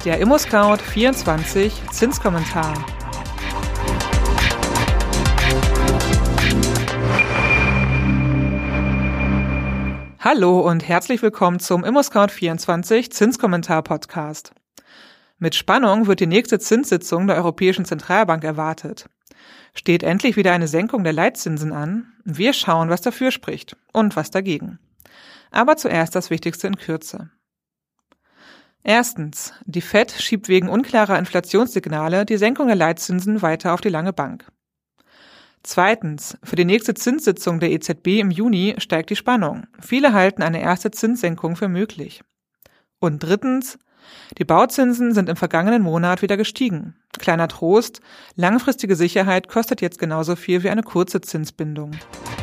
Der ImmoScout24 Zinskommentar. Hallo und herzlich willkommen zum ImmoScout24 Zinskommentar-Podcast. Mit Spannung wird die nächste Zinssitzung der Europäischen Zentralbank erwartet. Steht endlich wieder eine Senkung der Leitzinsen an? Wir schauen, was dafür spricht und was dagegen. Aber zuerst das Wichtigste in Kürze. Erstens. Die FED schiebt wegen unklarer Inflationssignale die Senkung der Leitzinsen weiter auf die lange Bank. Zweitens. Für die nächste Zinssitzung der EZB im Juni steigt die Spannung. Viele halten eine erste Zinssenkung für möglich. Und drittens. Die Bauzinsen sind im vergangenen Monat wieder gestiegen. Kleiner Trost, langfristige Sicherheit kostet jetzt genauso viel wie eine kurze Zinsbindung.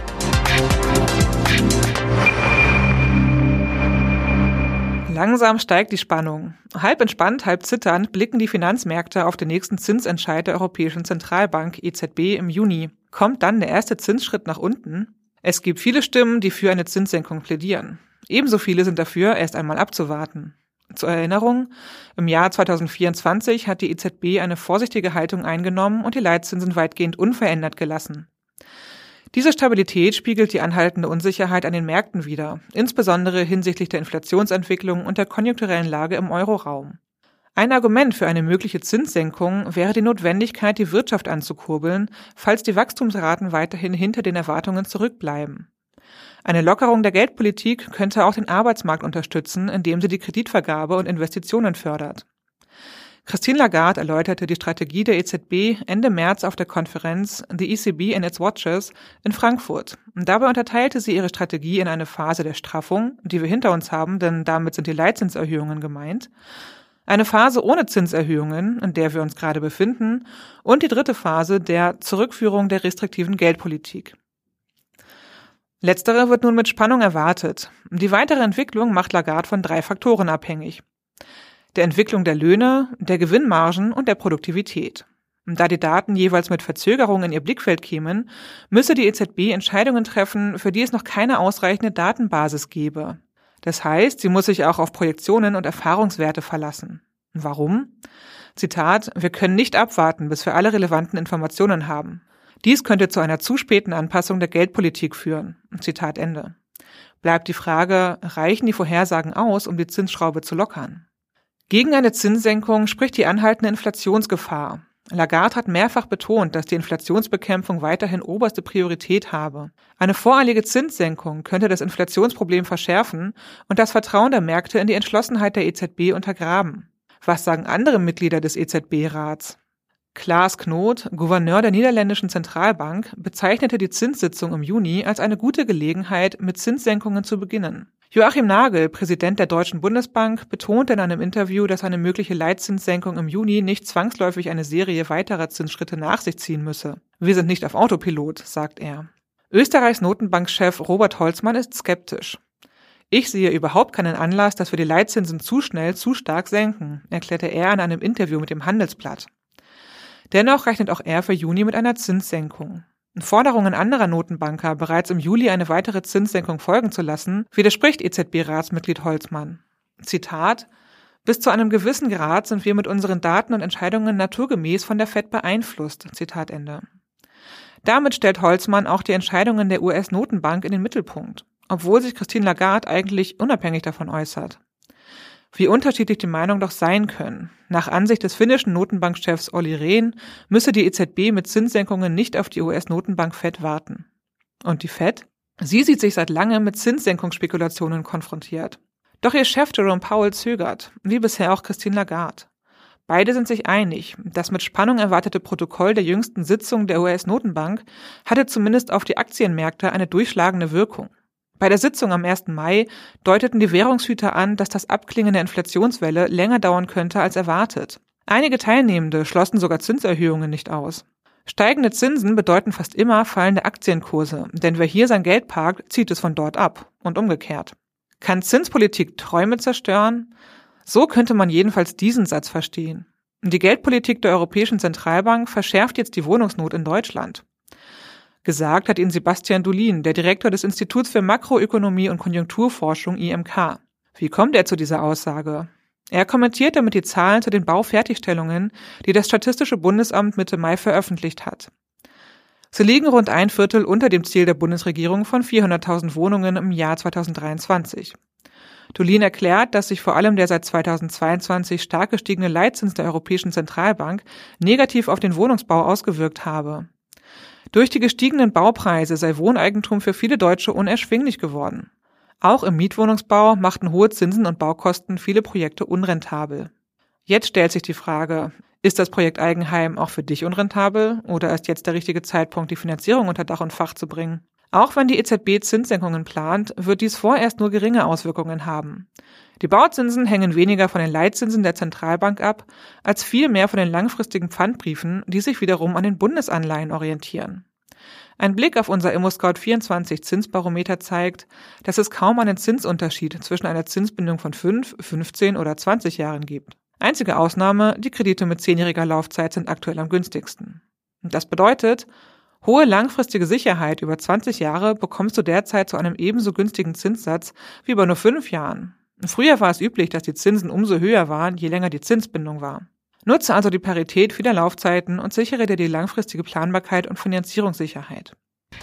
Langsam steigt die Spannung. Halb entspannt, halb zitternd blicken die Finanzmärkte auf den nächsten Zinsentscheid der Europäischen Zentralbank EZB im Juni. Kommt dann der erste Zinsschritt nach unten? Es gibt viele Stimmen, die für eine Zinssenkung plädieren. Ebenso viele sind dafür, erst einmal abzuwarten. Zur Erinnerung, im Jahr 2024 hat die EZB eine vorsichtige Haltung eingenommen und die Leitzinsen weitgehend unverändert gelassen. Diese Stabilität spiegelt die anhaltende Unsicherheit an den Märkten wider, insbesondere hinsichtlich der Inflationsentwicklung und der konjunkturellen Lage im Euroraum. Ein Argument für eine mögliche Zinssenkung wäre die Notwendigkeit, die Wirtschaft anzukurbeln, falls die Wachstumsraten weiterhin hinter den Erwartungen zurückbleiben. Eine Lockerung der Geldpolitik könnte auch den Arbeitsmarkt unterstützen, indem sie die Kreditvergabe und Investitionen fördert. Christine Lagarde erläuterte die Strategie der EZB Ende März auf der Konferenz The ECB and its Watchers in Frankfurt. Dabei unterteilte sie ihre Strategie in eine Phase der Straffung, die wir hinter uns haben, denn damit sind die Leitzinserhöhungen gemeint, eine Phase ohne Zinserhöhungen, in der wir uns gerade befinden, und die dritte Phase der Zurückführung der restriktiven Geldpolitik. Letztere wird nun mit Spannung erwartet. Die weitere Entwicklung macht Lagarde von 3 Faktoren abhängig: der Entwicklung der Löhne, der Gewinnmargen und der Produktivität. Da die Daten jeweils mit Verzögerung in ihr Blickfeld kämen, müsse die EZB Entscheidungen treffen, für die es noch keine ausreichende Datenbasis gebe. Das heißt, sie muss sich auch auf Projektionen und Erfahrungswerte verlassen. Warum? Zitat: Wir können nicht abwarten, bis wir alle relevanten Informationen haben. Dies könnte zu einer zu späten Anpassung der Geldpolitik führen. Zitat Ende. Bleibt die Frage, reichen die Vorhersagen aus, um die Zinsschraube zu lockern? Gegen eine Zinssenkung spricht die anhaltende Inflationsgefahr. Lagarde hat mehrfach betont, dass die Inflationsbekämpfung weiterhin oberste Priorität habe. Eine voreilige Zinssenkung könnte das Inflationsproblem verschärfen und das Vertrauen der Märkte in die Entschlossenheit der EZB untergraben. Was sagen andere Mitglieder des EZB-Rats? Klaas Knot, Gouverneur der niederländischen Zentralbank, bezeichnete die Zinssitzung im Juni als eine gute Gelegenheit, mit Zinssenkungen zu beginnen. Joachim Nagel, Präsident der Deutschen Bundesbank, betonte in einem Interview, dass eine mögliche Leitzinssenkung im Juni nicht zwangsläufig eine Serie weiterer Zinsschritte nach sich ziehen müsse. Wir sind nicht auf Autopilot, sagt er. Österreichs Notenbankchef Robert Holzmann ist skeptisch. Ich sehe überhaupt keinen Anlass, dass wir die Leitzinsen zu schnell, zu stark senken, erklärte er in einem Interview mit dem Handelsblatt. Dennoch rechnet auch er für Juni mit einer Zinssenkung. Forderungen anderer Notenbanker, bereits im Juli eine weitere Zinssenkung folgen zu lassen, widerspricht EZB-Ratsmitglied Holzmann. Zitat: Bis zu einem gewissen Grad sind wir mit unseren Daten und Entscheidungen naturgemäß von der FED beeinflusst. Zitat Ende. Damit stellt Holzmann auch die Entscheidungen der US-Notenbank in den Mittelpunkt, obwohl sich Christine Lagarde eigentlich unabhängig davon äußert. Wie unterschiedlich die Meinungen doch sein können. Nach Ansicht des finnischen Notenbankchefs Olli Rehn müsse die EZB mit Zinssenkungen nicht auf die US-Notenbank FED warten. Und die FED? Sie sieht sich seit langem mit Zinssenkungsspekulationen konfrontiert. Doch ihr Chef Jerome Powell zögert, wie bisher auch Christine Lagarde. Beide sind sich einig, das mit Spannung erwartete Protokoll der jüngsten Sitzung der US-Notenbank hatte zumindest auf die Aktienmärkte eine durchschlagende Wirkung. Bei der Sitzung am 1. Mai deuteten die Währungshüter an, dass das Abklingen der Inflationswelle länger dauern könnte als erwartet. Einige Teilnehmende schlossen sogar Zinserhöhungen nicht aus. Steigende Zinsen bedeuten fast immer fallende Aktienkurse, denn wer hier sein Geld parkt, zieht es von dort ab und umgekehrt. Kann Zinspolitik Träume zerstören? So könnte man jedenfalls diesen Satz verstehen. Die Geldpolitik der Europäischen Zentralbank verschärft jetzt die Wohnungsnot in Deutschland. Gesagt hat ihn Sebastian Dulin, der Direktor des Instituts für Makroökonomie und Konjunkturforschung IMK. Wie kommt er zu dieser Aussage? Er kommentiert damit die Zahlen zu den Baufertigstellungen, die das Statistische Bundesamt Mitte Mai veröffentlicht hat. Sie liegen rund 1/4 unter dem Ziel der Bundesregierung von 400.000 Wohnungen im Jahr 2023. Dolin erklärt, dass sich vor allem der seit 2022 stark gestiegene Leitzins der Europäischen Zentralbank negativ auf den Wohnungsbau ausgewirkt habe. Durch die gestiegenen Baupreise sei Wohneigentum für viele Deutsche unerschwinglich geworden. Auch im Mietwohnungsbau machten hohe Zinsen und Baukosten viele Projekte unrentabel. Jetzt stellt sich die Frage, ist das Projekt Eigenheim auch für dich unrentabel oder ist jetzt der richtige Zeitpunkt, die Finanzierung unter Dach und Fach zu bringen? Auch wenn die EZB Zinssenkungen plant, wird dies vorerst nur geringe Auswirkungen haben. Die Bauzinsen hängen weniger von den Leitzinsen der Zentralbank ab, als vielmehr von den langfristigen Pfandbriefen, die sich wiederum an den Bundesanleihen orientieren. Ein Blick auf unser ImmoScout24 Zinsbarometer zeigt, dass es kaum einen Zinsunterschied zwischen einer Zinsbindung von 5, 15 oder 20 Jahren gibt. Einzige Ausnahme, die Kredite mit 10-jähriger Laufzeit sind aktuell am günstigsten. Und das bedeutet, hohe langfristige Sicherheit über 20 Jahre bekommst du derzeit zu einem ebenso günstigen Zinssatz wie bei nur 5 Jahren. Früher war es üblich, dass die Zinsen umso höher waren, je länger die Zinsbindung war. Nutze also die Parität vieler Laufzeiten und sichere dir die langfristige Planbarkeit und Finanzierungssicherheit.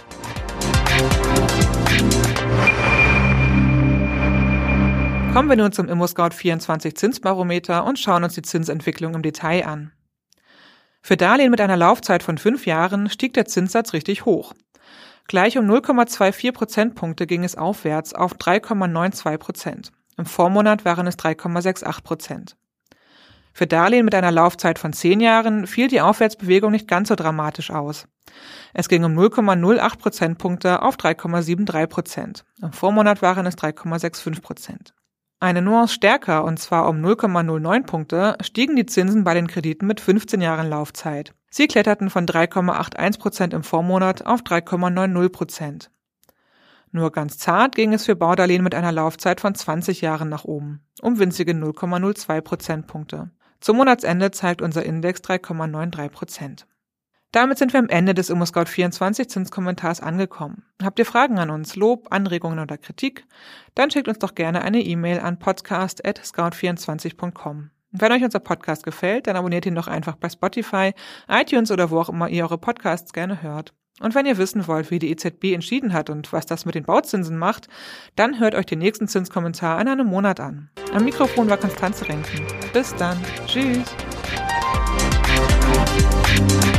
Kommen wir nun zum ImmoScout24 Zinsbarometer und schauen uns die Zinsentwicklung im Detail an. Für Darlehen mit einer Laufzeit von 5 Jahren stieg der Zinssatz richtig hoch. Gleich um 0,24 Prozentpunkte ging es aufwärts auf 3,92%. Im Vormonat waren es 3,68%. Für Darlehen mit einer Laufzeit von 10 Jahren fiel die Aufwärtsbewegung nicht ganz so dramatisch aus. Es ging um 0,08 Prozentpunkte auf 3,73%. Im Vormonat waren es 3,65%. Eine Nuance stärker, und zwar um 0,09 Punkte, stiegen die Zinsen bei den Krediten mit 15 Jahren Laufzeit. Sie kletterten von 3,81% im Vormonat auf 3,90%. Nur ganz zart ging es für Baudarlehen mit einer Laufzeit von 20 Jahren nach oben, um winzige 0,02 Prozentpunkte. Zum Monatsende zeigt unser Index 3,93%. Damit sind wir am Ende des ImmoScout24 Zinskommentars angekommen. Habt ihr Fragen an uns, Lob, Anregungen oder Kritik? Dann schickt uns doch gerne eine E-Mail an podcast@scout24.com. Wenn euch unser Podcast gefällt, dann abonniert ihn doch einfach bei Spotify, iTunes oder wo auch immer ihr eure Podcasts gerne hört. Und wenn ihr wissen wollt, wie die EZB entschieden hat und was das mit den Bauzinsen macht, dann hört euch den nächsten Zinskommentar in einem Monat an. Am Mikrofon war Konstanze Renken. Bis dann. Tschüss.